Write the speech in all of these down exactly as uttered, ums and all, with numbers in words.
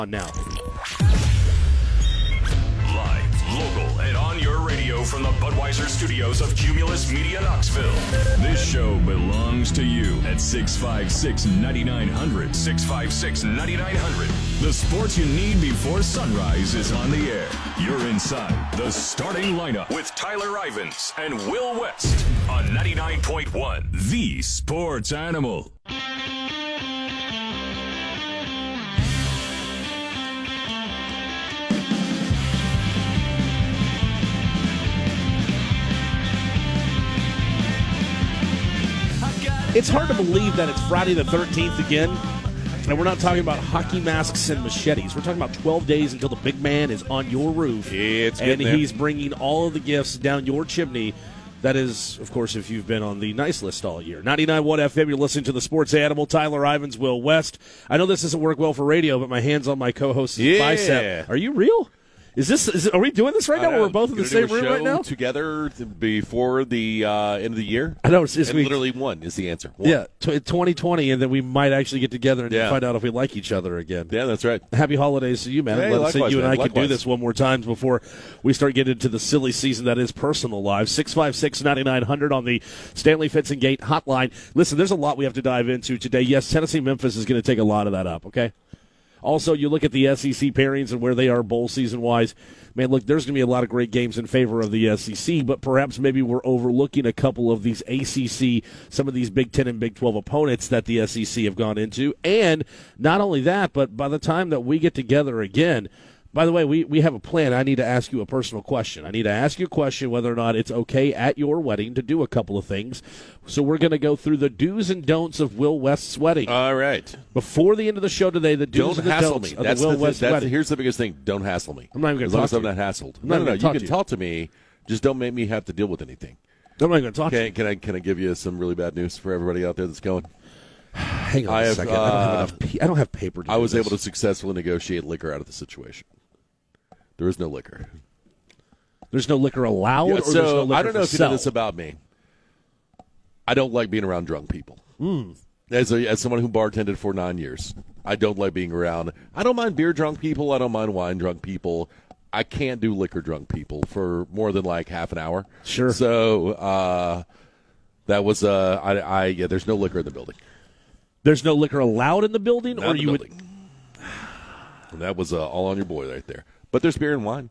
on now. Live, local, and on your radio from the Budweiser studios of Cumulus Media Knoxville. This show belongs to you at six five six, nine nine hundred. six five six, nine nine hundred. The sports you need before sunrise is on the air. You're inside the starting lineup with Tyler Ivins and Will West on ninety-nine point one, The Sports Animal. It's hard to believe that it's Friday the thirteenth again, and we're not talking about hockey masks and machetes. We're talking about twelve days until the big man is on your roof. It's and there. He's bringing all of the gifts down your chimney. That is, of course, if you've been on the nice list all year. ninety-nine point one F M, you're listening to the Sports Animal. Tyler Ivins, Will West. I know this doesn't work well for radio, but my hand's on my co-host's Yeah. bicep. Are you real? Is this? Is, are we doing this right now? We're both in the same room right now. Together before the uh, end of the year. I know. It's, it's and we, literally one is the answer. One. Yeah, t- twenty twenty, and then we might actually get together and Yeah. find out if we like each other again. Yeah, that's right. Happy holidays to you, man. Hey, Let's see likewise, you and man. I can Likewise. do this one more time before we start getting into the silly season that is personal lives. six five six, nine nine hundred on the Stanley Fitz and Gate hotline. Listen, there's a lot we have to dive into today. Yes, Tennessee-Memphis is going to take a lot of that up, okay? Also, you look at the S E C pairings and where they are bowl season-wise. Man, look, there's going to be a lot of great games in favor of the S E C, but perhaps maybe we're overlooking a couple of these A C C, some of these Big Ten and Big twelve opponents that the S E C have gone into. And not only that, but by the time that we get together again, by the way, we, we have a plan. I need to ask you a personal question. I need to ask you a question whether or not it's okay at your wedding to do a couple of things. So we're going to go through the do's and don'ts of Will West's wedding. All right. Before the end of the show today, the do's Don't and the hassle don'ts me. of That's the Will the, West that's wedding. Here's the biggest thing. Don't hassle me. I'm not even gonna As long talk as to I'm you. not hassled. I'm No, not no, no. even You gonna can talk to you. talk to me. Just don't make me have to deal with anything. I'm not going to talk to Can, you. can I can I give you some really bad news for everybody out there that's going? Hang on I a have, second. I don't have uh, enough. Pe- I don't have paper. To I do was this. able to successfully negotiate liquor out of the situation. There is no liquor. There's no liquor allowed. Yeah, or so there's no liquor I don't know for if you know sale? this about me. I don't like being around drunk people. Mm. As a, as someone who bartended for nine years, I don't like being around. I don't mind beer drunk people. I don't mind wine drunk people. I can't do liquor drunk people for more than like half an hour. Sure. So uh, that was uh, I, I yeah. There's no liquor in the building. There's no liquor allowed in the building, Not or in the you building. would. And that was uh, all on your boy right there. But there's beer and wine.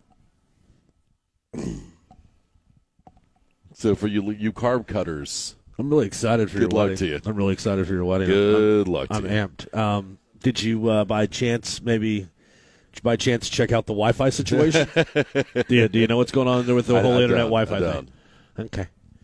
So for you, you carb cutters, I'm really excited for Good your luck wedding. to you. I'm really excited for your wedding. good I'm, luck to I'm you. amped. Um, did you, uh, by chance, maybe, did you by chance check out the Wi-Fi situation? do, you, do you know what's going on there with the I- whole I internet don't. Wi-Fi I thing? Okay.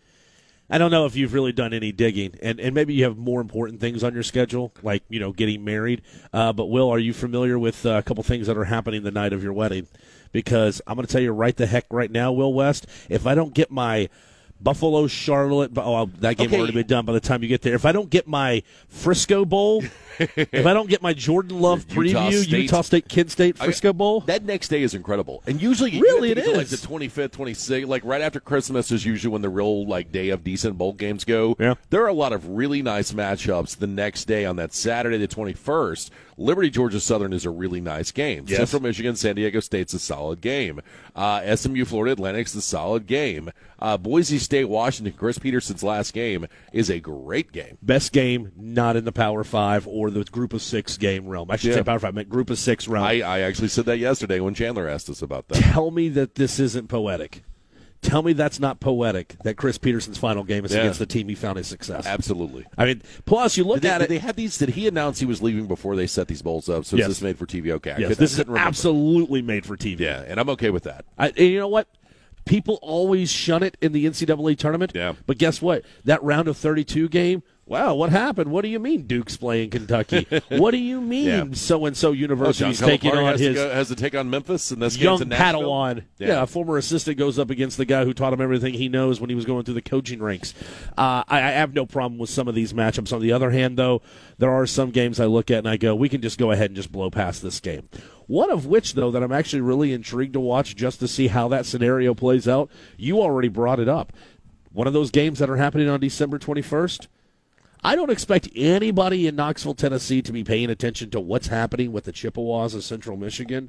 I don't know if you've really done any digging, and, and maybe you have more important things on your schedule, like, you know, getting married. Uh, but, Will, are you familiar with uh, a couple things that are happening the night of your wedding? Because I'm going to tell you right the heck right now, Will West, if I don't get my Buffalo, Charlotte, oh, that game Okay. already been done by the time you get there. If I don't get my Frisco Bowl, if I don't get my Jordan Love Utah preview, State. Utah State, Kid State, Frisco Bowl. That next day is incredible, and usually you Really, have to it get to, like is. the twenty-fifth, twenty-sixth, like right after Christmas is usually when the real like day of decent bowl games go. Yeah. There are a lot of really nice matchups the next day on that Saturday, the twenty-first. Liberty, Georgia Southern is a really nice game. Yes. Central Michigan, San Diego State's a solid game. Uh, S M U, Florida Atlantic's a solid game. Uh, Boise State, Washington, Chris Peterson's last game is a great game. Best game not in the Power Five or the Group of Six game realm. I should Yeah. say Power Five, I meant Group of Six realm. I, I actually said that yesterday when Chandler asked us about that. Tell me that this isn't poetic. Tell me that's not poetic, that Chris Peterson's final game is Yeah. against the team he found his success. Absolutely. I mean, plus you look Did they, at did it. they have these? Did he announce he was leaving before they set these bowls up? So Yes. is this made for T V? Okay, I Yes, couldn't- this I is couldn't remember. absolutely made for T V. Yeah, and I'm okay with that. I, and you know what? People always shun it in the N C double A tournament. Yeah. But guess what? That round of thirty-two game, wow, what happened? What do you mean Duke's playing Kentucky? What do you mean Yeah. so-and-so Oh, John University's taking Calipari on has, his to go, has to take on Memphis, and this young game's in Nashville? Padawan? Yeah. Yeah. a former assistant goes up against the guy who taught him everything he knows when he was going through the coaching ranks. Uh, I, I have no problem with some of these matchups. On the other hand, though, there are some games I look at and I go, we can just go ahead and just blow past this game. One of which, though, that I'm actually really intrigued to watch just to see how that scenario plays out. You already brought it up. One of those games that are happening on December twenty-first. I don't expect anybody in Knoxville, Tennessee to be paying attention to what's happening with the Chippewas of Central Michigan.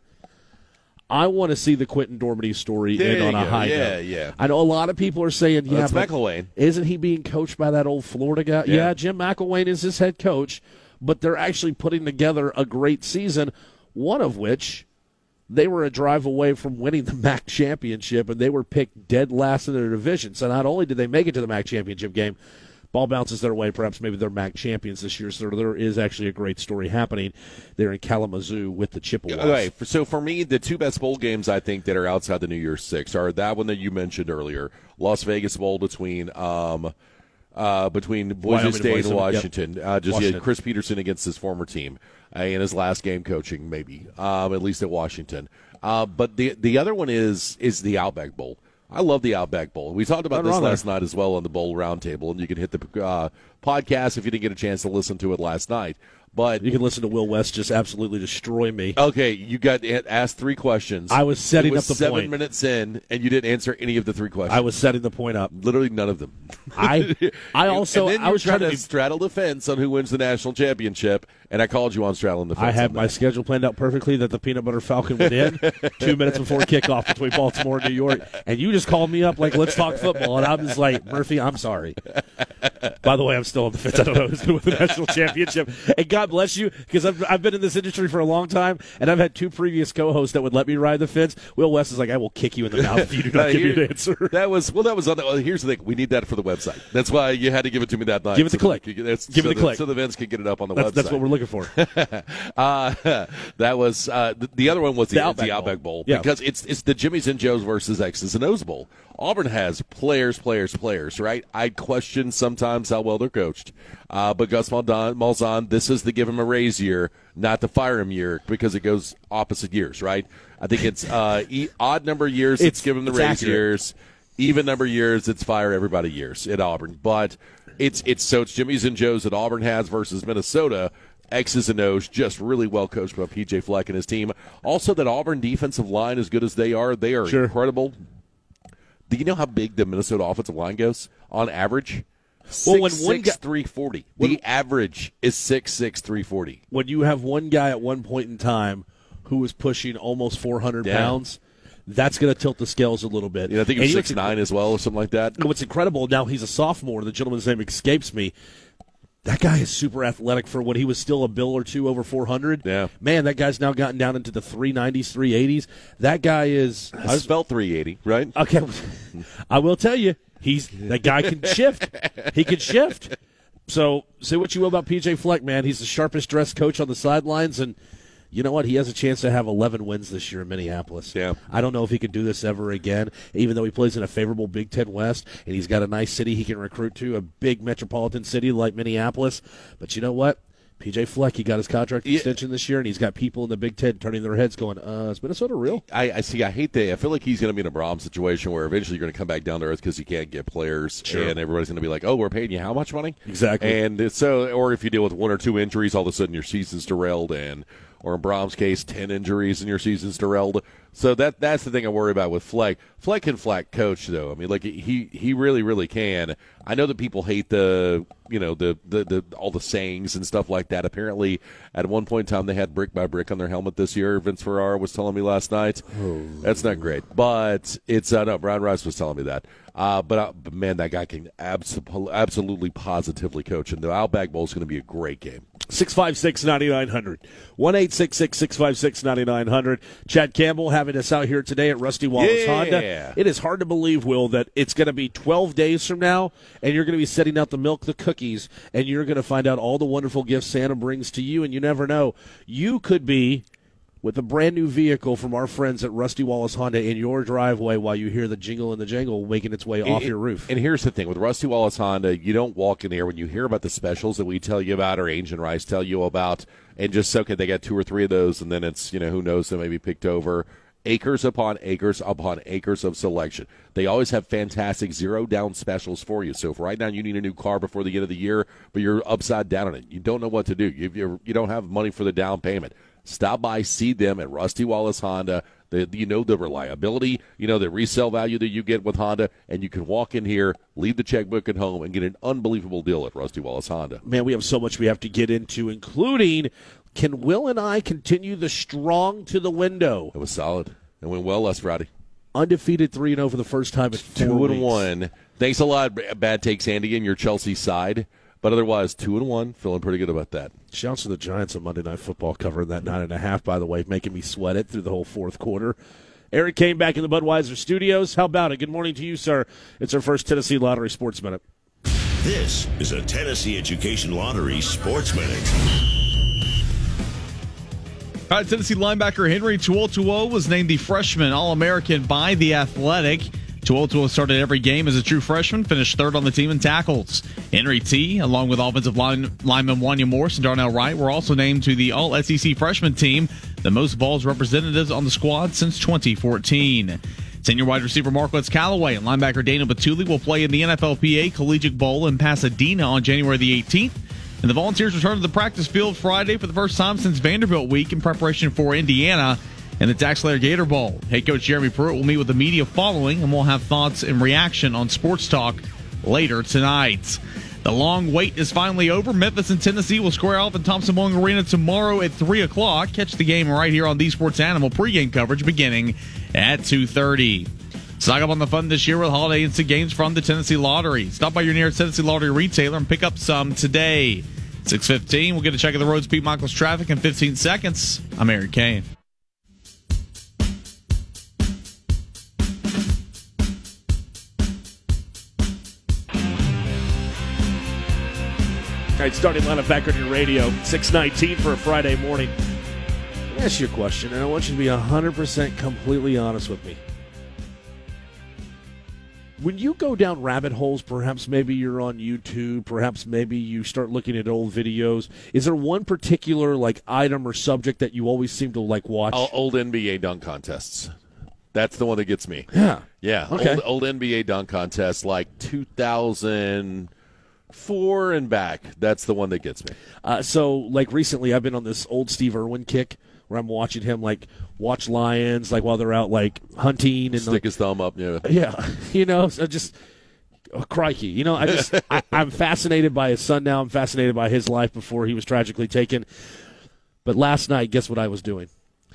I want to see the Quentin Dormady story There end on you a go. high Yeah, note. yeah. I know a lot of people are saying, yeah, That's but McElwain. isn't he being coached by that old Florida guy? Yeah. Yeah, Jim McElwain is his head coach, but they're actually putting together a great season, one of which they were a drive away from winning the M A C championship, and they were picked dead last in their division. So not only did they make it to the M A C championship game, ball bounces their way. Perhaps maybe they're M A C champions this year. So there is actually a great story happening there in Kalamazoo with the Chippewas. Okay, so for me, the two best bowl games I think that are outside the New Year's Six are that one that you mentioned earlier, Las Vegas Bowl between um, uh, between Boise Wyoming and State and Boise, yep. Washington. Uh, just Washington. Yeah, Chris Peterson against his former team uh, in his last game coaching, maybe um, at least at Washington. Uh, but the the other one is is the Outback Bowl. I love the Outback Bowl. We talked about Nothing this wrong last there. night as well on the Bowl Roundtable, and you can hit the uh, podcast if you didn't get a chance to listen to it last night. But You can listen to Will West just absolutely destroy me. okay, you got asked three questions. I was setting it was up the seven point. minutes in, and you didn't answer any of the three questions. I was setting the point up. literally none of them. I I also and then I was trying to to be, straddle the fence on who wins the national championship, and I called you on straddling the fence. I had on my that. schedule planned out perfectly that the Peanut Butter Falcon would end two minutes before kickoff between Baltimore and New York, and you just called me up like, let's talk football, and I'm just like, Murphy, I'm sorry. By the way, I'm still on the fence. I don't know who's going to win the national championship. And God bless you, because I've, I've been in this industry for a long time, and I've had two previous co-hosts that would let me ride the fence. Will West is like, I will kick you in the mouth if you do not Uh, give me here- an answer. That was well. That was on. The, well, here's the thing. We need that for the website. That's why you had to give it to me that night. Give it the so that click. we could- that's- Give it so the that- click. so the Vince can get it up on the That's, website. that's what we're looking for. Uh, that was uh, the, the other one was the, The the Outback Outback, Bowl. Bowl, Yeah. because it's it's the Jimmys and Joes versus X's and O's Bowl. Auburn has players, players, players. Right? I question sometimes how well they're coached, uh, but Gus Malzahn, Malzahn, this is the give him a raise year, not the fire him year, because it goes opposite years. Right? I think it's uh, e- odd number of years. It's, It's- give him the it's raise accurate. years. Even number of years, it's fire everybody years at Auburn. But it's it's so it's Jimmy's and Joe's that Auburn has versus Minnesota. X's and O's, just really well coached by P J Fleck and his team. Also, that Auburn defensive line, as good as they are, they are Sure. incredible. Do you know how big the Minnesota offensive line goes on average? Well, when six one six, guy- three forty. when- The average is six six, three forty. When you have one guy at one point in time who was pushing almost four hundred Yeah. pounds, that's going to tilt the scales a little bit. Yeah, I think And it's you know six nine as well, or something like that. What's incredible, now he's a sophomore, the gentleman's name escapes me. That guy is super athletic for when he was still a bill or two over four hundred. Yeah. Man, that guy's now gotten down into the three nineties, three eighties. That guy is I just felt three eighty, right? okay. I will tell you, he's that guy can shift. He can shift. So say what you will about P J Fleck, man. He's the sharpest dressed coach on the sidelines, and you know what? He has a chance to have eleven wins this year in Minneapolis. Yeah. I don't know if he can do this ever again, even though he plays in a favorable Big Ten West, and he's got a nice city he can recruit to, a big metropolitan city like Minneapolis. But you know what? P J Fleck, he got his contract Yeah. extension this year, and he's got people in the Big Ten turning their heads going, uh, is Minnesota real? I, I see. I hate that. I feel like he's going to be in a Braum situation where eventually you're going to come back down to earth because you can't get players, Sure. and everybody's going to be like, "Oh, we're paying you how much money?" Exactly. And it's so, or if you deal with one or two injuries, all of a sudden your season's derailed, and or in Braum's case, ten injuries and your season's derailed. So that that's the thing I worry about with Fleck. Fleck can Fleck coach though. I mean, like he he really really can. I know that people hate the you know the, the the all the sayings and stuff like that. Apparently, at one point in time, they had brick by brick on their helmet this year. Vince Ferrara was telling me last night. That's not great, but it's uh, no. Brian Rice was telling me that. Uh, but, uh, but man, that guy can abso- absolutely positively coach, and the Outback Bowl is going to be a great game. six five six, nine nine hundred. one eight six six, six five six, nine nine hundred. Chad Campbell having us out here today at Rusty Wallace Yeah. Honda. It is hard to believe, Will, that it's going to be twelve days from now, and you're going to be setting out the milk, the cookies, and you're going to find out all the wonderful gifts Santa brings to you, and you never know. You could be with a brand new vehicle from our friends at Rusty Wallace Honda in your driveway while you hear the jingle and the jangle making its way off And- your roof. And here's the thing with Rusty Wallace Honda, you don't walk in here when you hear about the specials that we tell you about or Angel Rice tell you about, and just okay, they got two or three of those, and then it's you know who knows, they may be picked over. Acres upon acres upon acres of selection. They always have fantastic zero down specials for you. So if right now you need a new car before the end of the year, but you're upside down on it, you don't know what to do. You you you don't have money for the down payment. stop by, see them at Rusty Wallace Honda. The, you know the reliability, you know the resale value that you get with Honda, and you can walk in here, leave the checkbook at home, and get an unbelievable deal at Rusty Wallace Honda. Man, we have so much we have to get into, including can Will and I continue the strong to the window? It was solid. It went well last Friday. Undefeated three and oh for the first time in four Two weeks. and one. Thanks a lot, Bad Take Sandy, and your Chelsea side. But otherwise, two and one, feeling pretty good about that. Shouts to the Giants on Monday Night Football covering that nine and a half, by the way, making me sweat it through the whole fourth quarter. Eric came back in the Budweiser studios. How about it? Good morning to you, sir. It's our first Tennessee Lottery Sports Minute. This is a Tennessee Education Lottery Sports Minute. All right, Tennessee linebacker Henry To'oTo'o was named the freshman All-American by The Athletic. To'oTo'o started every game as a true freshman, finished third on the team in tackles. Henry T, along with offensive line, lineman Wanya Morse and Darnell Wright, were also named to the All-S E C freshman team, the most Vols representatives on the squad since twenty fourteen. Senior wide receiver Marquez Callaway and linebacker Dana Batuli will play in the N F L P A Collegiate Bowl in Pasadena on January the eighteenth. And the Volunteers return to the practice field Friday for the first time since Vanderbilt week in preparation for Indiana and the TaxSlayer Gator Bowl. Head coach Jeremy Pruitt will meet with the media following, and we'll have thoughts and reaction on Sports Talk later tonight. The long wait is finally over. Memphis and Tennessee will square off in Thompson-Boling Arena tomorrow at three o'clock. Catch the game right here on The Sports Animal pregame coverage beginning at two thirty. Stock up on the fun this year with holiday instant games from the Tennessee Lottery. Stop by your nearest Tennessee Lottery retailer and pick up some today. six fifteen, we'll get a check of the roads, Pete Michaels traffic in fifteen seconds. I'm Eric Kane. All right, starting lineup back on your radio, six nineteen for a Friday morning. Let me ask you a question, and I want you to be one hundred percent completely honest with me. When you go down rabbit holes, perhaps maybe you're on YouTube, perhaps maybe you start looking at old videos, is there one particular like item or subject that you always seem to like watch? Oh, old N B A dunk contests. That's the one that gets me. Yeah. Yeah, Okay. old, old N B A dunk contests like two thousand four and back. That's the one that gets me. Uh, so, like recently, I've been on this old Steve Irwin kick where I'm watching him like watch lions, like while they're out like hunting and Stick like, his thumb up. Yeah. yeah, you know, so just oh, crikey, you know, I just I, I'm fascinated by his son now. I'm fascinated by his life before he was tragically taken. But last night, guess what I was doing?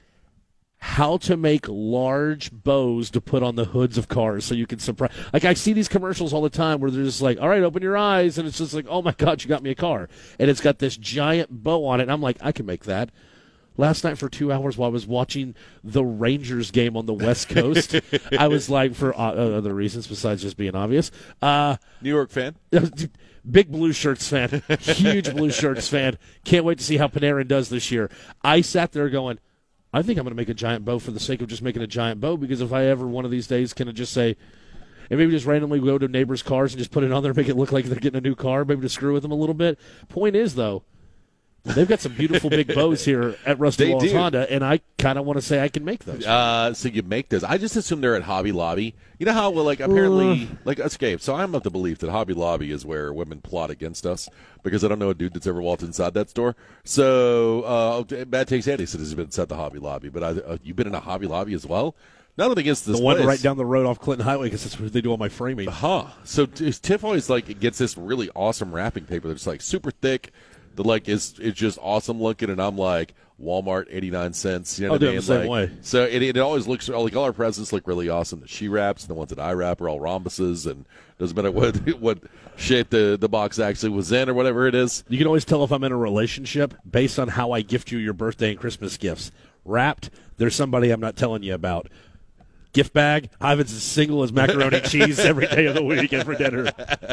How to make large bows to put on the hoods of cars so you can surprise. Like, I see these commercials all the time where they're just like, all right, open your eyes. And it's just like, oh, my God, you got me a car. And it's got this giant bow on it. And I'm like, I can make that. Last night for two hours while I was watching the Rangers game on the West Coast, I was like, for uh, other reasons besides just being obvious. Uh, New York fan? Big Blue Shirts fan. Huge Blue Shirts fan. Can't wait to see how Panarin does this year. I sat there going, I think I'm going to make a giant bow for the sake of just making a giant bow, because if I ever one of these days can I just say, and maybe just randomly go to neighbors' cars and just put it on there and make it look like they're getting a new car, maybe to screw with them a little bit. Point is, though, they've got some beautiful big bows here at Rusty They Wallace do. Honda, and I kind of want to say I can make those. Uh, so you make those. I just assume they're at Hobby Lobby. You know how, well, like, apparently, like, escape. So I'm of the belief that Hobby Lobby is where women plot against us, because I don't know a dude that's ever walked inside that store. So, uh, Bad Takes Andy said he's been inside the Hobby Lobby, but I, uh, you've been in a Hobby Lobby as well? Nothing against this the one place. right down the road off Clinton Highway, because that's where they do all my framing. Huh. So t- Tiff always, like, gets this really awesome wrapping paper that's, like, super thick, that, like, is it's just awesome looking, and I'm like, Walmart, eighty-nine cents. You know I'll what do I it mean? the same Like, way. So it, it always looks, like, all our presents look really awesome. The she wraps and the ones that I wrap are all rhombuses, and doesn't matter what what shape the, the box actually was in or whatever it is. You can always tell if I'm in a relationship based on how I gift you your birthday and Christmas gifts. Wrapped, there's somebody I'm not telling you about. Gift bag, Ivan's as single as macaroni and cheese every day of the week and for dinner.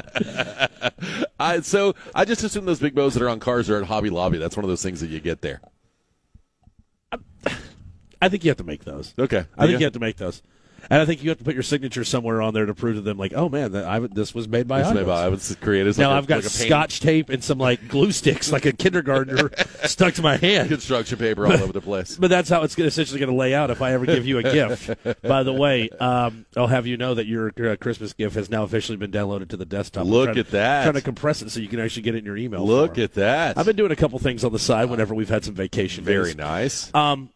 I, so I just assume those big bows that are on cars are at Hobby Lobby. That's one of those things that you get there. I think you have to make those. Okay. I think Yeah. you have to make those. And I think you have to put your signature somewhere on there to prove to them, like, oh, man, that I, this was made by It's Ivans. made by Ivans Creators. Now like a- I've got like a paint- scotch tape and some, like, glue sticks like a kindergartner stuck to my hand. construction paper all over the place. But that's how it's gonna, essentially going to lay out if I ever give you a gift. By the way, um, I'll have you know that your uh, Christmas gift has now officially been downloaded to the desktop. I'm Look trying- at that. Trying to compress it so you can actually get it in your email. Look form. at that. I've been doing a couple things on the side whenever we've had some vacation Very days. nice. Um,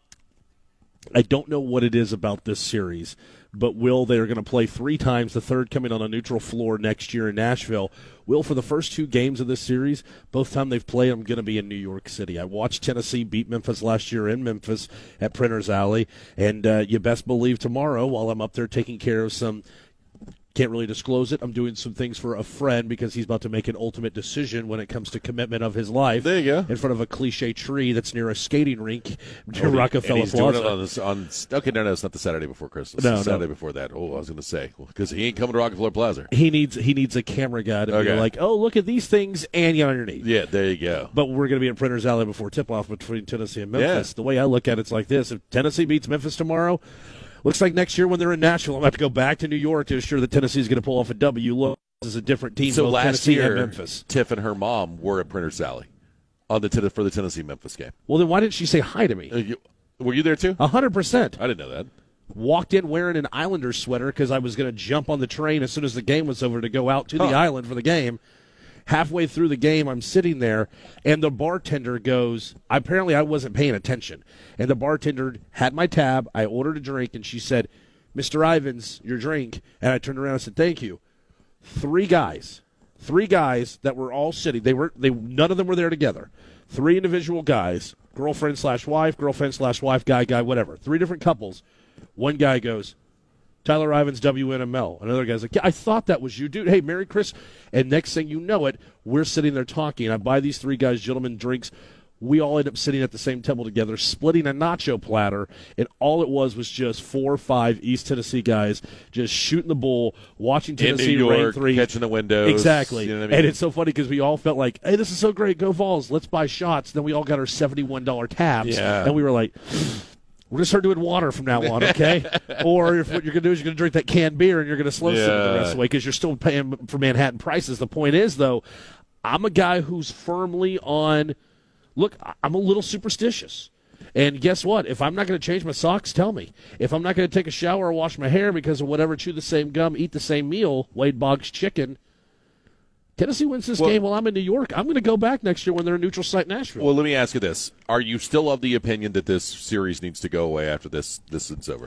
I don't know what it is about this series, but Will, they're going to play three times, the third coming on a neutral floor next year in Nashville. Will, for the first two games of this series, both time they've played, I'm going to be in New York City. I watched Tennessee beat Memphis last year in Memphis at Printers Alley, and uh, you best believe tomorrow, while I'm up there taking care of some – can't really disclose it. I'm doing some things for a friend because he's about to make an ultimate decision when it comes to commitment of his life. There you go. In front of a cliche tree that's near a skating rink near Oh, and Rockefeller he's doing Plaza. it on, this, on Okay, no, no, it's not the Saturday before Christmas. No, it's the no. Saturday before that. Oh, I was going to say because he ain't coming to Rockefeller Plaza. He needs he needs a camera guy to be Okay. like, oh, look at these things, and get on your knees. Yeah, there you go. But we're going to be at Printers Alley before tip-off between Tennessee and Memphis. Yeah. The way I look at it, it's like this. If Tennessee beats Memphis tomorrow, looks like next year when they're in Nashville, I'm going to have to go back to New York to ensure that Tennessee's going to pull off a W. Look, this is a different team, So both last Tennessee year, and Memphis. Tiff and her mom were at Printers Alley on the ten- for the Tennessee Memphis game. Well, then why didn't she say hi to me? Uh, you, were you there too? A hundred percent. I didn't know that. Walked in wearing an Islanders sweater because I was going to jump on the train as soon as the game was over to go out to the Huh. island for the game. Halfway through the game, I'm sitting there, and the bartender goes, apparently I wasn't paying attention. And the bartender had my tab. I ordered a drink, and she said, Mister Ivans, your drink. And I turned around and said, thank you. Three guys, three guys that were all sitting. They were they none of them were there together. Three individual guys, girlfriend slash wife, girlfriend slash wife, guy, guy, whatever. Three different couples. One guy goes, Tyler Ivans, W N M L. Another guy's like, yeah, I thought that was you, dude. Hey, Merry Christmas. And next thing you know it, we're sitting there talking. I buy these three guys, gentlemen, drinks. We all end up sitting at the same table together, splitting a nacho platter, and all it was was just four or five East Tennessee guys just shooting the bull, watching In Tennessee New rain York, three. catching the windows. Exactly. You know what I mean? And it's so funny because we all felt like, hey, this is so great. Go Vols. Let's buy shots. Then we all got our seventy-one dollars tabs. Yeah. And we were like, we're going to start doing water from now on, okay? Or if what you're going to do is you're going to drink that canned beer and you're going to slow sip it the Yeah. rest of the way because you're still paying for Manhattan prices. The point is, though, I'm a guy who's firmly on, look, I'm a little superstitious. And guess what? If I'm not going to change my socks, tell me. If I'm not going to take a shower or wash my hair because of whatever, chew the same gum, eat the same meal, Wade Boggs chicken, Tennessee wins this Well- game while I'm in New York. I'm going to go back next year when they're in neutral site Nashville. Well, let me ask you this: are you still of the opinion that this series needs to go away after this this is over?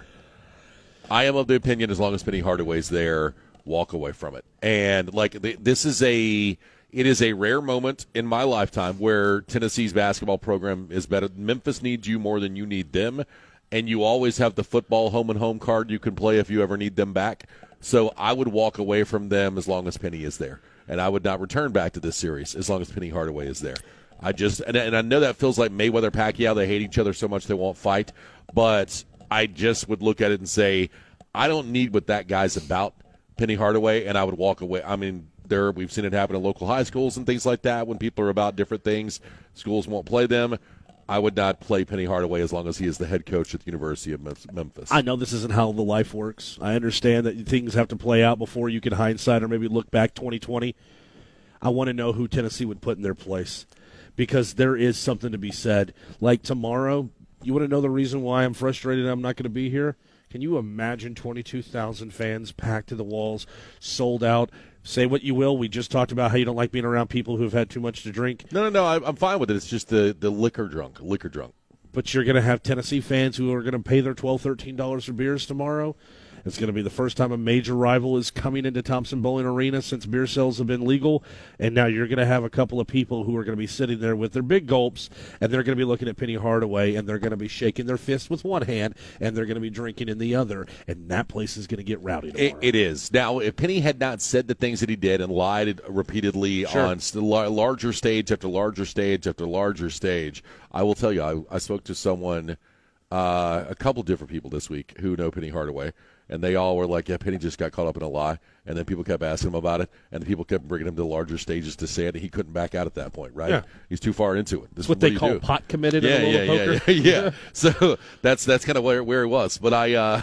I am of the opinion as long as Penny Hardaway's there, walk away from it. And like th- this is a it is a rare moment in my lifetime where Tennessee's basketball program is better. Memphis needs you more than you need them, and you always have the football home and home card you can play if you ever need them back. So I would walk away from them as long as Penny is there, and I would not return back to this series as long as Penny Hardaway is there. I just and, and I know that feels like Mayweather Pacquiao. They hate each other so much they won't fight, but I just would look at it and say, I don't need what that guy's about, Penny Hardaway, and I would walk away. I mean, there we've seen it happen in local high schools and things like that when people are about different things. Schools won't play them. I would not play Penny Hardaway as long as he is the head coach at the University of Memphis. I know this isn't how the life works. I understand that things have to play out before you can hindsight or maybe look back twenty twenty. I want to know who Tennessee would put in their place because there is something to be said. Like tomorrow, you want to know the reason why I'm frustrated I'm not going to be here? Can you imagine twenty-two thousand fans packed to the walls, sold out? Say what you will. We just talked about how you don't like being around people who've had too much to drink. No, no, no. I, I'm fine with it. It's just the, the liquor drunk, liquor drunk. But you're going to have Tennessee fans who are going to pay their twelve dollars, thirteen dollars for beers tomorrow. It's going to be the first time a major rival is coming into Thompson Bowling Arena since beer sales have been legal. And now you're going to have a couple of people who are going to be sitting there with their big gulps, and they're going to be looking at Penny Hardaway, and they're going to be shaking their fist with one hand, and they're going to be drinking in the other. And that place is going to get rowdy tomorrow. It, it is. Now, if Penny had not said the things that he did and lied repeatedly Sure. on st- larger stage after larger stage after larger stage, I will tell you, I, I spoke to someone, uh, a couple different people this week who know Penny Hardaway, and they all were like, yeah, Penny just got caught up in a lie. And then people kept asking him about it, and people kept bringing him to larger stages to say it, and he couldn't back out at that point, right? Yeah. He's too far into it. This That's what they call pot committed yeah, in a yeah, little yeah, poker. yeah, yeah. So that's that's kind of where where he was. But I, uh,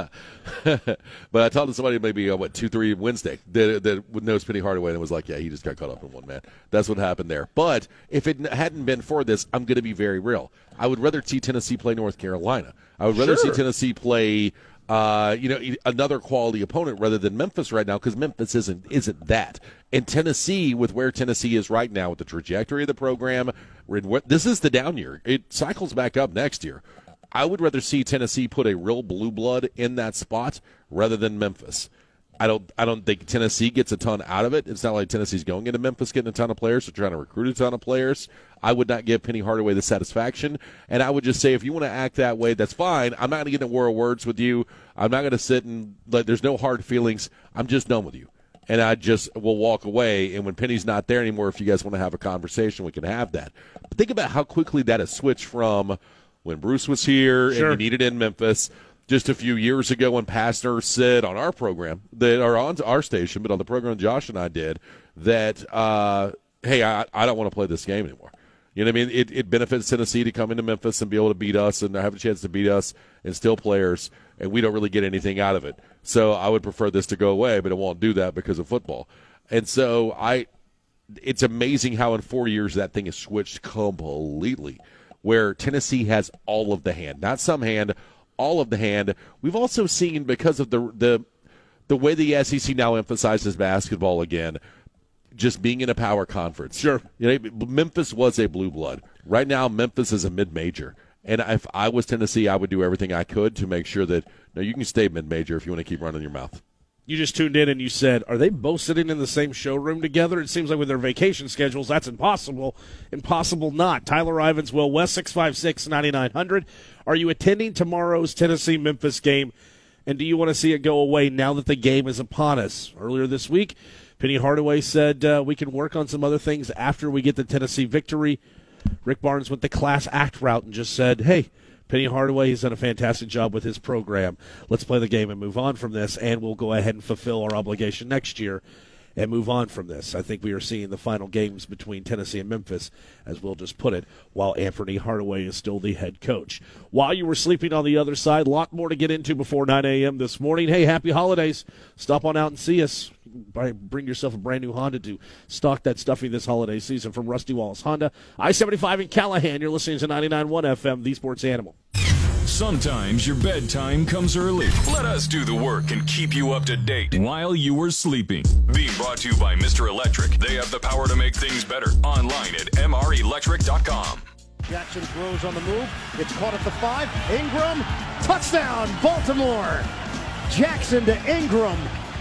but I talked to somebody maybe uh, what two three Wednesday that that knows Penny Hardaway and was like, yeah, he just got caught up in one, man. That's what happened there. But if it hadn't been for this, I'm going to be very real. I would rather see Tennessee play North Carolina. I would rather Sure. see Tennessee play. Uh, you know, another quality opponent rather than Memphis right now, because Memphis isn't isn't that. And Tennessee, with where Tennessee is right now, with the trajectory of the program, this is the down year. It cycles back up next year. I would rather see Tennessee put a real blue blood in that spot rather than Memphis. I don't I don't think Tennessee gets a ton out of it. It's not like Tennessee's going into Memphis getting a ton of players or trying to recruit a ton of players. I would not give Penny Hardaway the satisfaction. And I would just say, if you want to act that way, that's fine. I'm not going to get in a war of words with you. I'm not going to sit and, like, there's no hard feelings. I'm just done with you. And I just will walk away. And when Penny's not there anymore, if you guys want to have a conversation, we can have that. But think about how quickly that has switched from when Bruce was here Sure. and you needed in Memphis. Just a few years ago when Pastner said on our program, that or on our station, but on the program Josh and I did, that, uh, hey, I, I don't want to play this game anymore. You know what I mean? It, it benefits Tennessee to come into Memphis and be able to beat us and have a chance to beat us and still players, and we don't really get anything out of it. So I would prefer this to go away, but it won't do that because of football. And so I, it's amazing how in four years that thing has switched completely, where Tennessee has all of the hand, not some hand, all of the hand. We've also seen, because of the the the way the S E C now emphasizes basketball again, just being in a power conference. Sure. You know, Memphis was a blue blood. Right now, Memphis is a mid-major. And if I was Tennessee, I would do everything I could to make sure that, no, you can stay mid-major if you want to keep running your mouth. You just tuned in and you said, are they both sitting in the same showroom together? It seems like with their vacation schedules, that's impossible. Impossible not. Tyler Ivins, Will West, six five six, nine nine hundred. Are you attending tomorrow's Tennessee-Memphis game, and do you want to see it go away now that the game is upon us? Earlier this week, Penny Hardaway said uh, we can work on some other things after we get the Tennessee victory. Rick Barnes went the class act route and just said, hey, Penny Hardaway has done a fantastic job with his program. Let's play the game and move on from this, and we'll go ahead and fulfill our obligation next year and move on from this. I think we are seeing the final games between Tennessee and Memphis, as we'll just put it, while Anthony Hardaway is still the head coach. While you were sleeping on the other side, a lot more to get into before nine a.m. this morning. Hey, happy holidays. Stop on out and see us. Bring yourself a brand new Honda to stock that stuffing this holiday season from Rusty Wallace Honda. I seventy-five in Callahan. You're listening to ninety-nine point one F M, The Sports Animal. Sometimes your bedtime comes early. Let us do the work and keep you up to date while you were sleeping. Being brought to you by Mister Electric. They have the power to make things better. Online at m r electric dot com. Jackson throws on the move. It's caught at the five. Ingram, touchdown, Baltimore. Jackson to Ingram.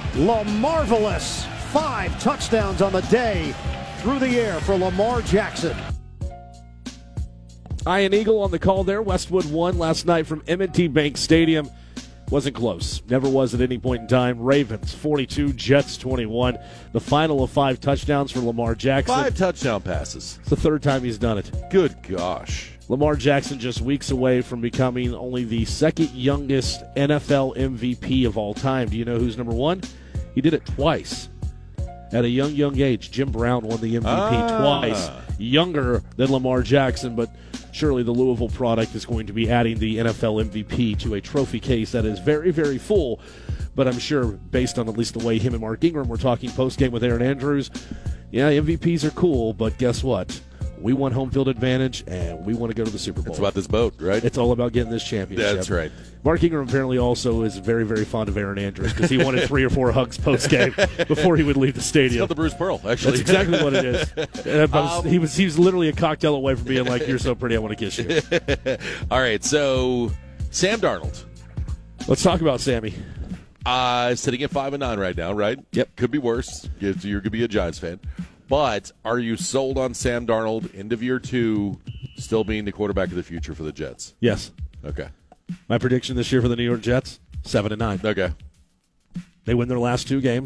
LaMarvelous. Five touchdowns on the day through the air for Lamar Jackson. Ian Eagle on the call there. Westwood won last night from M and T Bank Stadium. Wasn't close. Never was at any point in time. Ravens forty-two, Jets twenty-one. The final of five touchdowns for Lamar Jackson. Five touchdown passes. It's the third time he's done it. Good gosh. Lamar Jackson just weeks away from becoming only the second youngest N F L M V P of all time. Do you know who's number one? He did it twice. At a young, young age, Jim Brown won the M V P Ah. twice. Younger than Lamar Jackson, but surely the Louisville product is going to be adding the N F L M V P to a trophy case that is very, very full. But I'm sure, based on at least the way him and Mark Ingram were talking post-game with Aaron Andrews, yeah, M V Ps are cool, but guess what? We want home field advantage, and we want to go to the Super Bowl. It's about this boat, right? It's all about getting this championship. That's right. Mark Ingram apparently also is very, very fond of Aaron Andrews because he wanted three or four hugs post-game before he would leave the It's stadium. called the Bruce Pearl, actually. That's exactly what it is. And I was- Um, he was he was literally a cocktail away from being like, "You're so pretty, I want to kiss you." All right, so Sam Darnold. Let's talk about Sammy. Uh, sitting at five and nine right now, right? Yep. Could be worse. You're gonna be a Giants fan, but are you sold on Sam Darnold end of year two, still being the quarterback of the future for the Jets? Yes, Okay. my prediction this year for the New York Jets: seven and nine. Okay. They win their last two games.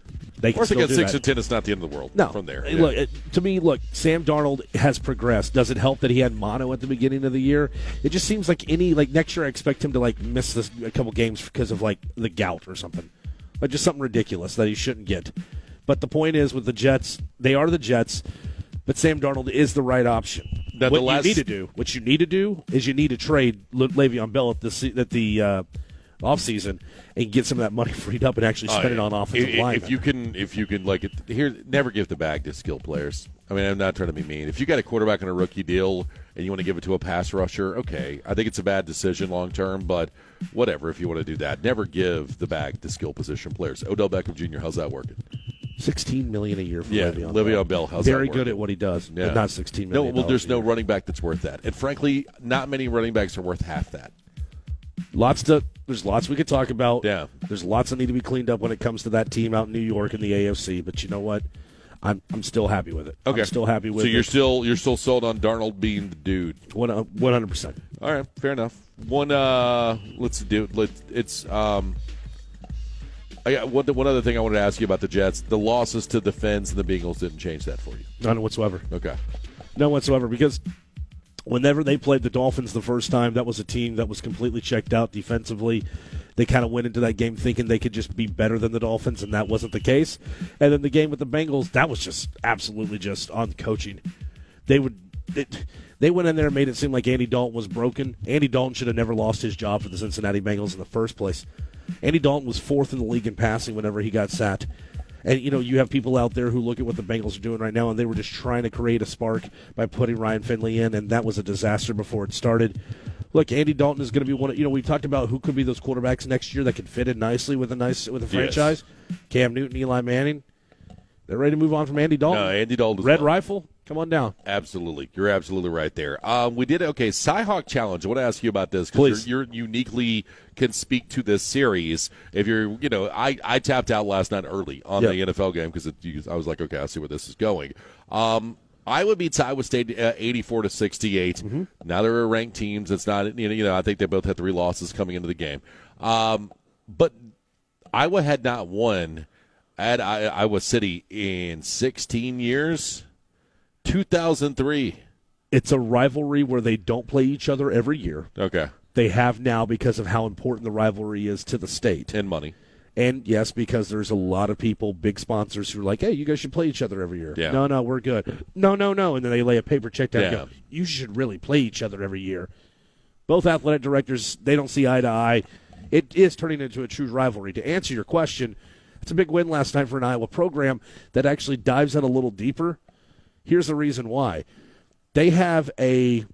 They can Of course, still against do six that. and ten, it's not the end of the world. No, from there. Hey, Yeah. Look, it, to me, look, Sam Darnold has progressed. Does it help that he had mono at the beginning of the year? It just seems like any like next year I expect him to like miss this, a couple games because of like the gout or something, like just something ridiculous that he shouldn't get. But the point is, with the Jets, they are the Jets, but Sam Darnold is the right option. Now, what the last- you need to do, what you need to do, is you need to trade Le- Le'Veon Bell at the se- at the uh, offseason and get some of that money freed up and actually spend Uh, it on offensive if, linemen. if you can, if you can, like, it, here, never give the bag to skilled players. I mean, I'm not trying to be mean. If you got a quarterback on a rookie deal and you want to give it to a pass rusher, okay, I think it's a bad decision long term, but whatever. If you want to do that, never give the bag to skill position players. Odell Beckham Junior, how's that working? Sixteen million a year for Yeah, Le'Veon, Le'Veon Bell. How's Very that good working? at what he does, Yeah. but not sixteen No, million. well, there's a no year. running back that's worth that, and frankly, not many running backs are worth half that. Lots to. There's lots we could talk about. Yeah. There's lots that need to be cleaned up when it comes to that team out in New York in the A F C. But you know what? I'm I'm still happy with it. Okay, I'm still happy with so it. you're still you're still sold on Darnold being the dude. one hundred percent. All right, fair enough. One, uh, let's do. Let it's. Um, I got one. One other thing I wanted to ask you about the Jets. The losses to the Fins and the Bengals didn't change that for you. None whatsoever. Okay. None whatsoever. Because whenever they played the Dolphins the first time, that was a team that was completely checked out defensively. They kind of went into that game thinking they could just be better than the Dolphins, and that wasn't the case. And then the game with the Bengals, that was just absolutely just on coaching. They would. It, they went in there and made it seem like Andy Dalton was broken. Andy Dalton should have never lost his job for the Cincinnati Bengals in the first place. Andy Dalton was fourth in the league in passing whenever he got sacked. And, you know, you have people out there who look at what the Bengals are doing right now, and they were just trying to create a spark by putting Ryan Finley in, and that was a disaster before it started. Look, Andy Dalton is going to be one of, you know, we talked about who could be those quarterbacks next year that could fit in nicely with a nice with a franchise. Yes. Cam Newton, Eli Manning. They're ready to move on from Andy Dalton. No, Andy Dalton. Red Rifle, come on down. Absolutely. You're absolutely right there. Um, we did, okay, Cyhawk Challenge. I want to ask you about this Please. because you're, you're uniquely can speak to this series. If you're, you know, I, I tapped out last night early on Yep. the N F L game because I was like, okay, I'll see where this is going. Um, Iowa beats Iowa State uh, eighty-four to sixty-eight. Mm-hmm. Now they're ranked teams. It's not, you know, you know, I think they both had three losses coming into the game. Um, but Iowa had not won at I- Iowa City in sixteen years. two thousand three. It's a rivalry where they don't play each other every year. Okay. They have now because of how important the rivalry is to the state. And money. And, yes, because there's a lot of people, big sponsors, who are like, hey, you guys should play each other every year. Yeah. No, no, we're good. No, no, no. And then they lay a paper check down Yeah. and go, you should really play each other every year. Both athletic directors, they don't see eye to eye. It is turning into a true rivalry. To answer your question, it's a big win last night for an Iowa program that actually dives in a little deeper. Here's the reason why. They have a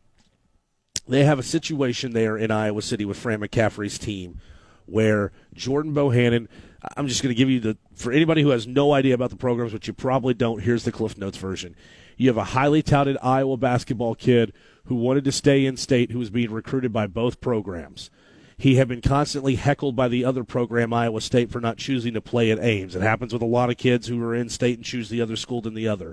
they have a situation there in Iowa City with Fran McCaffrey's team where Jordan Bohannon, I'm just going to give you the, for anybody who has no idea about the programs, which you probably don't, here's the Cliff Notes version. You have a highly touted Iowa basketball kid who wanted to stay in state who was being recruited by both programs. He had been constantly heckled by the other program, Iowa State, for not choosing to play at Ames. It happens with a lot of kids who are in state and choose the other school than the other.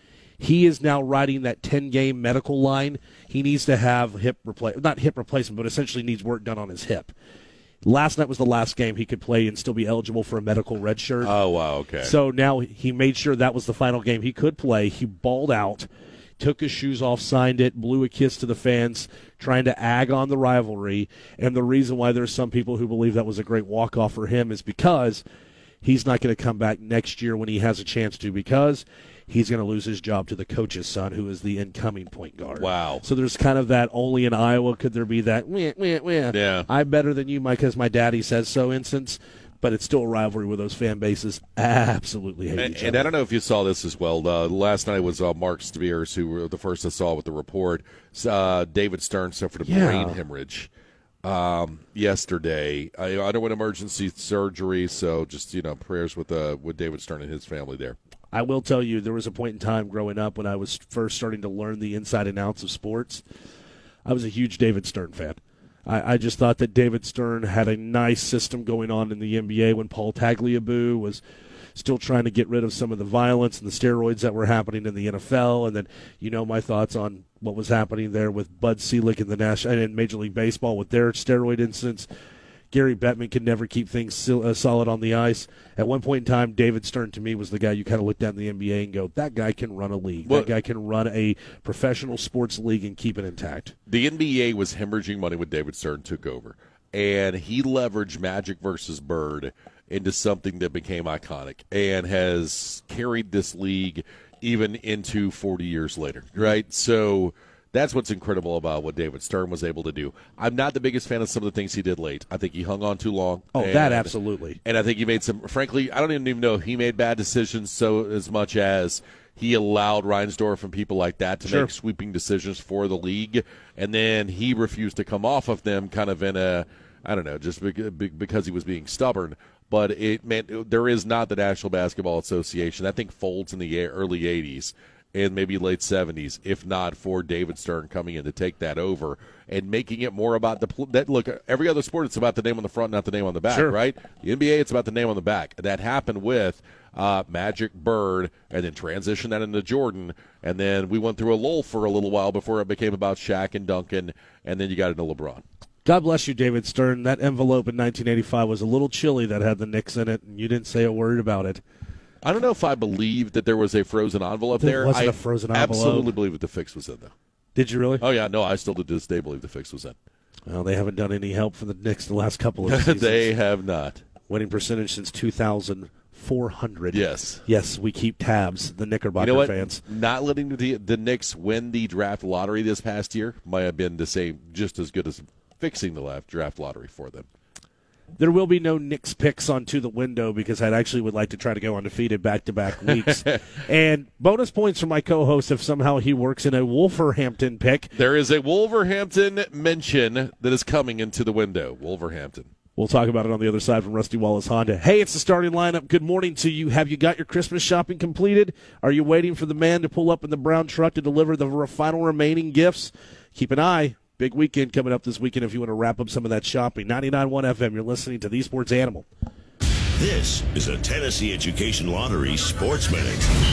He is now riding that ten-game medical line. He needs to have hip replace, not hip replacement, but essentially needs work done on his hip. Last night was the last game he could play and still be eligible for a medical red shirt. Oh, wow, okay. So now he made sure that was the final game he could play. He balled out, took his shoes off, signed it, blew a kiss to the fans, trying to ag on the rivalry. And the reason why there's some people who believe that was a great walk-off for him is because he's not going to come back next year when he has a chance to, because he's going to lose his job to the coach's son, who is the incoming point guard. Wow. So there's kind of that, only in Iowa could there be that, weh, weh, weh, Yeah. I'm better than you because my daddy says so instance. But it's still a rivalry where those fan bases absolutely hate And, each and other. I don't know if you saw this as well. Uh, last night was uh, Mark Spears, who were the first I saw with the report. Uh, David Stern suffered a Yeah. brain hemorrhage um, yesterday. I, I know an emergency surgery, so just you know prayers with uh, with David Stern and his family there. I will tell you, there was a point in time growing up when I was first starting to learn the inside and outs of sports. I was a huge David Stern fan. I, I just thought that David Stern had a nice system going on in the N B A when Paul Tagliabue was still trying to get rid of some of the violence and the steroids that were happening in the N F L. And then, you know, my thoughts on what was happening there with Bud Selig in the National and in Major League Baseball with their steroid incidents. Gary Bettman could never keep things sil- uh, solid on the ice. At one point in time, David Stern, to me, was the guy you kind of looked at in the N B A and go, that guy can run a league. Well, that guy can run a professional sports league and keep it intact. The N B A was hemorrhaging money when David Stern took over, and he leveraged Magic versus Bird into something that became iconic and has carried this league even into forty years later, right? So that's what's incredible about what David Stern was able to do. I'm not the biggest fan of some of the things he did late. I think he hung on too long. Oh, and, that absolutely. And I think he made some, frankly, I don't even know if he made bad decisions so as much as he allowed Reinsdorf and people like that to Sure. make sweeping decisions for the league, and then he refused to come off of them kind of in a, I don't know, just because he was being stubborn. But it meant there is not the National Basketball Association. I think folds in the early eighties and maybe late seventies, if not for David Stern coming in to take that over and making it more about the that. Look, every other sport, it's about the name on the front, not the name on the back, Sure. right? The N B A, it's about the name on the back. That happened with uh, Magic, Bird, and then transition that into Jordan, and then we went through a lull for a little while before it became about Shaq and Duncan, and then you got into LeBron. God bless you, David Stern. That envelope in nineteen eighty-five was a little chilly that had the Knicks in it, and you didn't say a word about it. I don't know if I believe that there was a frozen envelope there. There wasn't I a frozen envelope. absolutely believe that the fix was in, though. Did you really? Oh, yeah, no, I still to this day believe the fix was in. Well, they haven't done any help for the Knicks the last couple of seasons. They have not. Winning percentage since two thousand four hundred. Yes. Yes, we keep tabs, the Knickerbocker You know what? fans. Not letting the, the Knicks win the draft lottery this past year might have been the same, just as good as fixing the draft lottery for them. There will be no Knicks picks on To the Window because I actually would like to try to go undefeated back-to-back weeks. And bonus points for my co-host if somehow he works in a Wolverhampton pick. There is a Wolverhampton mention that is coming into the window. Wolverhampton. We'll talk about it on the other side from Rusty Wallace Honda. Hey, it's the starting lineup. Good morning to you. Have you got your Christmas shopping completed? Are you waiting for the man to pull up in the brown truck to deliver the final remaining gifts? Keep an eye. Big weekend coming up this weekend if you want to wrap up some of that shopping. ninety-nine point one F M, you're listening to The Sports Animal. This is a Tennessee Education Lottery Sports Minute.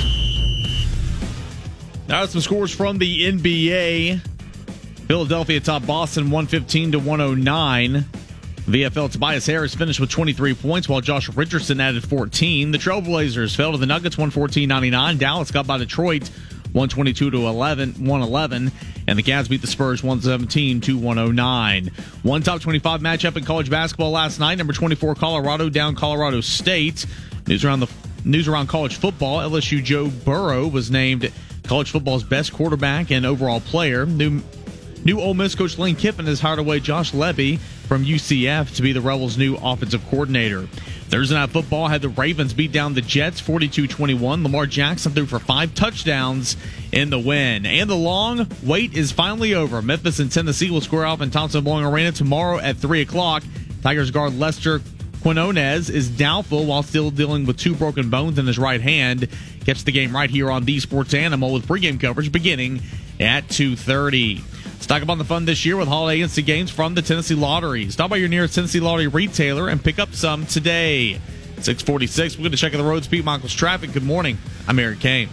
Now some scores from the N B A. Philadelphia topped Boston one fifteen to one oh nine. V F L Tobias Harris finished with twenty-three points, while Josh Richardson added fourteen. The Trailblazers fell to the Nuggets one fourteen ninety-nine. Dallas got by Detroit one twenty-two to eleven, one eleven, and the Cavs beat the Spurs one seventeen to one oh nine. One top twenty-five matchup in college basketball last night. Number twenty-four Colorado down Colorado State. News around the news around college football. L S U Joe Burrow was named college football's best quarterback and overall player. New New Ole Miss coach Lane Kiffin has hired away Josh Levy from U C F to be the Rebels' new offensive coordinator. Thursday Night Football had the Ravens beat down the Jets forty-two twenty-one. Lamar Jackson threw for five touchdowns in the win. And the long wait is finally over. Memphis and Tennessee will square off in Thompson-Boling Arena tomorrow at three o'clock. Tigers guard Lester Quinones is doubtful while still dealing with two broken bones in his right hand. Catch the game right here on The Sports Animal with pregame coverage beginning at two thirty. Stock up on the fun this year with holiday instant games from the Tennessee Lottery. Stop by your nearest Tennessee Lottery retailer and pick up some today. six forty-six, we're going to check out the roads. Pete Michaels traffic. Good morning. I'm Eric Kane.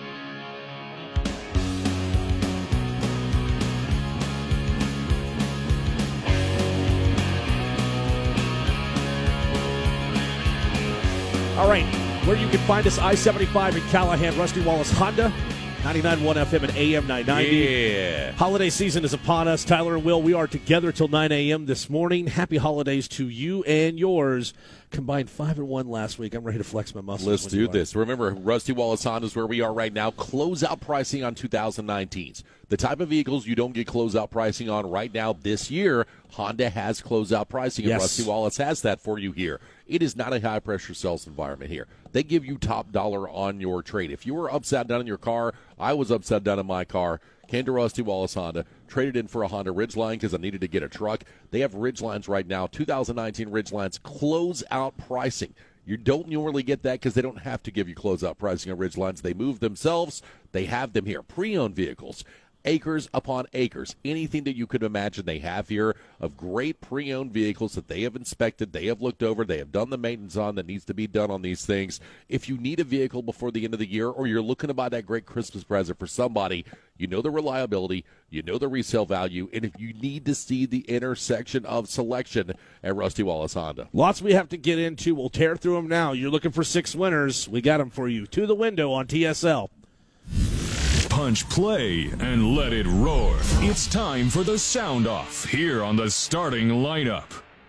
All right, where you can find us, I seventy-five in Callahan, Rusty Wallace Honda, ninety-nine point one F M and A M nine ninety. Yeah. Holiday season is upon us. Tyler and Will, we are together till nine a.m. this morning. Happy holidays to you and yours. Combined five and one last week. I'm ready to flex my muscles. Let's when do you are. this. Remember, Rusty Wallace Honda is where we are right now. Closeout pricing on two thousand nineteens. The type of vehicles you don't get closeout pricing on right now this year, Honda has closeout pricing, and Yes. Rusty Wallace has that for you here. It is not a high-pressure sales environment here. They give you top dollar on your trade. If you were upside down in your car, I was upside down in my car, came to Rusty Wallace Honda, traded in for a Honda Ridgeline because I needed to get a truck. They have Ridgelines right now, two thousand nineteen Ridgelines, close-out pricing. You don't normally get that because they don't have to give you close-out pricing on Ridgelines. They move themselves. They have them here. Pre-owned vehicles, acres upon acres. Anything that you could imagine they have here of great pre-owned vehicles that they have inspected, they have looked over, they have done the maintenance on that needs to be done on these things. If you need a vehicle before the end of the year or you're looking to buy that great Christmas present for somebody, you know the reliability, you know the resale value, and if you need to see the intersection of selection at Rusty Wallace Honda. Lots we have to get into. We'll tear through them now. You're looking for six winners. We got them for you. To the window on T S L. Punch play and let it roar. It's time for the sound off here on the starting lineup.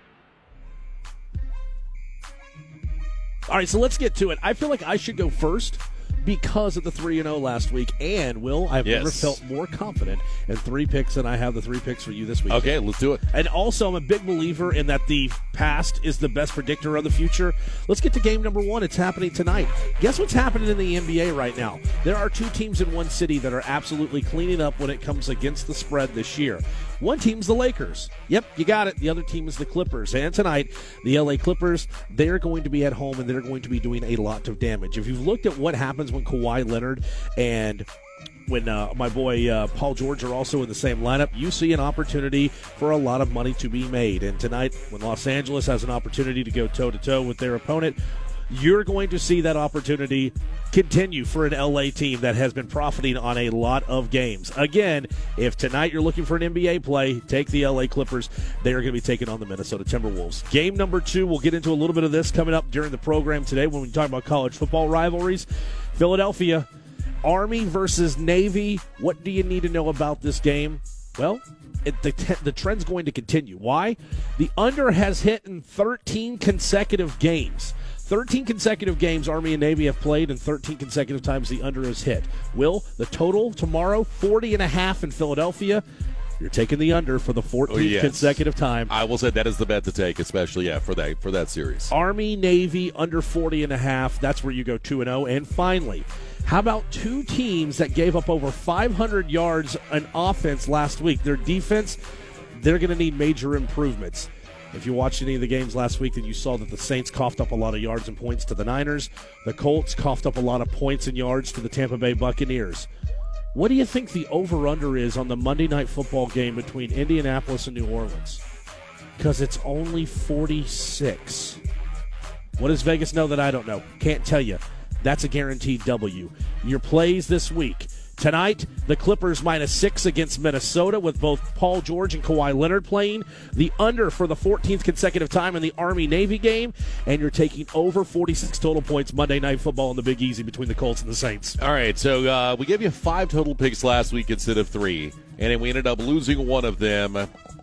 All right, so let's get to it. I feel like I should go first because of the three and oh last week. And, Will, I've Yes. never felt more confident in three picks than I have the three picks for you this week. Okay, let's do it. And also, I'm a big believer in that the past is the best predictor of the future. Let's get to game number one. It's happening tonight. Guess what's happening in the N B A right now? There are two teams in one city that are absolutely cleaning up when it comes against the spread this year. One team's the Lakers. Yep, you got it. The other team is the Clippers. And tonight, the L A Clippers, they're going to be at home, and they're going to be doing a lot of damage. If you've looked at what happens when Kawhi Leonard and when uh, my boy uh, Paul George are also in the same lineup, you see an opportunity for a lot of money to be made. And tonight, when Los Angeles has an opportunity to go toe-to-toe with their opponent, you're going to see that opportunity continue for an L A team that has been profiting on a lot of games. Again, if tonight you're looking for an N B A play, take the L A Clippers. They are going to be taking on the Minnesota Timberwolves. Game number two, we'll get into a little bit of this coming up during the program today when we talk about college football rivalries. Philadelphia, Army versus Navy. What do you need to know about this game? Well, it, the, the trend's going to continue. Why? The under has hit in thirteen consecutive games. thirteen consecutive games Army and Navy have played, and thirteen consecutive times the under has hit. Will, the total tomorrow, forty and a half in Philadelphia. You're taking the under for the fourteenth Oh, yes. consecutive time. I will say that is the bet to take, especially yeah for that for that series. Army, Navy, under forty and a half. That's where you go two and oh. And finally, how about two teams that gave up over five hundred yards in offense last week? Their defense, they're going to need major improvements. If you watched any of the games last week, then you saw that the Saints coughed up a lot of yards and points to the Niners. The Colts coughed up a lot of points and yards to the Tampa Bay Buccaneers. What do you think the over-under is on the Monday Night Football game between Indianapolis and New Orleans? Because it's only forty-six. What does Vegas know that I don't know? Can't tell you. That's a guaranteed W. Your plays this week. Tonight, the Clippers minus six against Minnesota with both Paul George and Kawhi Leonard playing. The under for the fourteenth consecutive time in the Army-Navy game. And you're taking over forty-six total points Monday Night Football in the Big Easy between the Colts and the Saints. All right, so uh, we gave you five total picks last week instead of three, and then we ended up losing one of them.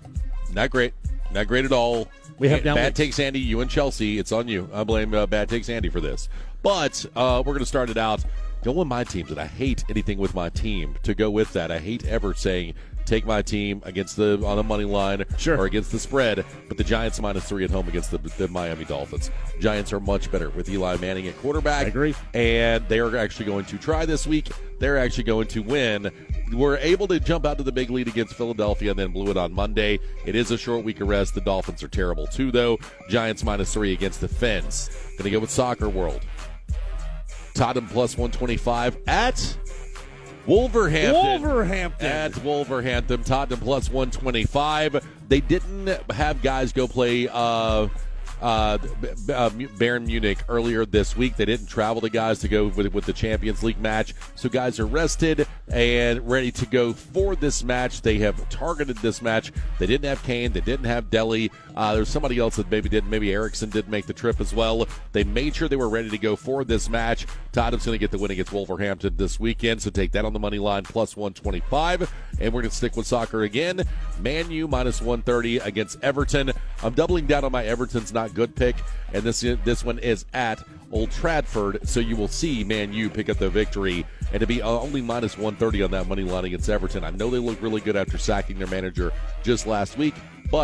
Not great. Not great at all. We have now Bad Takes Andy, you and Chelsea. It's on you. I blame uh, Bad Takes Andy for this. But uh, we're going to start it out. Go with my teams, and I hate anything with my team to go with that. I hate ever saying take my team against the on a money line Sure. or against the spread, but the Giants minus three at home against the, the Miami Dolphins. Giants are much better with Eli Manning at quarterback. I agree. And they are actually going to try this week. They're actually going to win. We're able to jump out to the big lead against Philadelphia and then blew it on Monday. It is a short week of rest. The Dolphins are terrible too, though. Giants minus three against the Fins. Going to go with Soccer World. Tottenham plus one twenty-five at Wolverhampton. Wolverhampton. At Wolverhampton. Tottenham plus one twenty-five. They didn't have guys go play uh, uh, uh, Bayern Munich earlier this week. They didn't travel the guys to go with, with the Champions League match. So guys are rested and ready to go for this match. They have targeted this match. They didn't have Kane. They didn't have Dele. Uh, there's somebody else that maybe didn't. Maybe Eriksson didn't make the trip as well. They made sure they were ready to go for this match. Tottenham's going to get the win against Wolverhampton this weekend, so take that on the money line, plus one twenty-five. And we're going to stick with soccer again. Man U minus one thirty against Everton. I'm doubling down on my Everton's not good pick, and this this one is at Old Trafford, so you will see Man U pick up the victory. And to be only minus one thirty on that money line against Everton, I know they look really good after sacking their manager just last week, but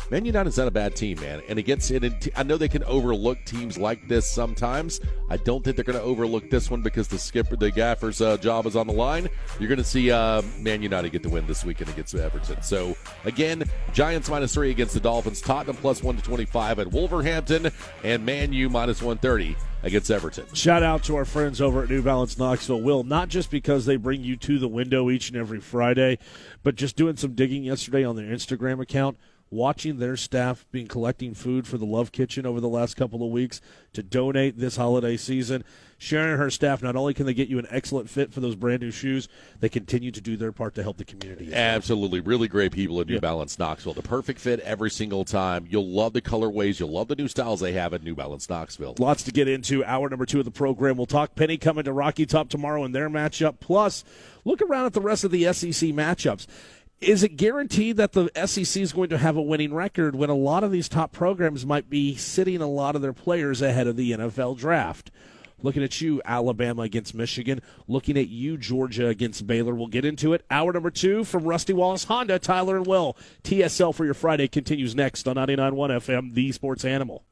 Man United's not a bad team, man. And it gets in. I know they can overlook teams like this sometimes. I don't think they're going to overlook this one because the skipper, the gaffer's uh, job is on the line. You're going to see uh, Man United get the win this weekend against Everton. So, again, Giants minus three against the Dolphins. Tottenham plus one to twenty-five at Wolverhampton. And Man U minus one thirty against Everton. Shout out to our friends over at New Balance Knoxville. Will, not just because they bring you to the window each and every Friday, but just doing some digging yesterday on their Instagram account, watching their staff being collecting food for the Love Kitchen over the last couple of weeks to donate this holiday season. Sharon and her staff, not only can they get you an excellent fit for those brand new shoes, they continue to do their part to help the community. Absolutely. Really great people at New Yeah. Balance Knoxville. The perfect fit every single time. You'll love the colorways. You'll love the new styles they have at New Balance Knoxville. Lots to get into. Hour number two of the program. We'll talk Penny coming to Rocky Top tomorrow in their matchup. Plus, look around at the rest of the S E C matchups. Is it guaranteed that the S E C is going to have a winning record when a lot of these top programs might be sitting a lot of their players ahead of the N F L draft? Looking at you, Alabama against Michigan. Looking at you, Georgia against Baylor. We'll get into it. Hour number two from Rusty Wallace Honda, Tyler and Will. T S L for your Friday continues next on ninety-nine point one F M, The Sports Animal.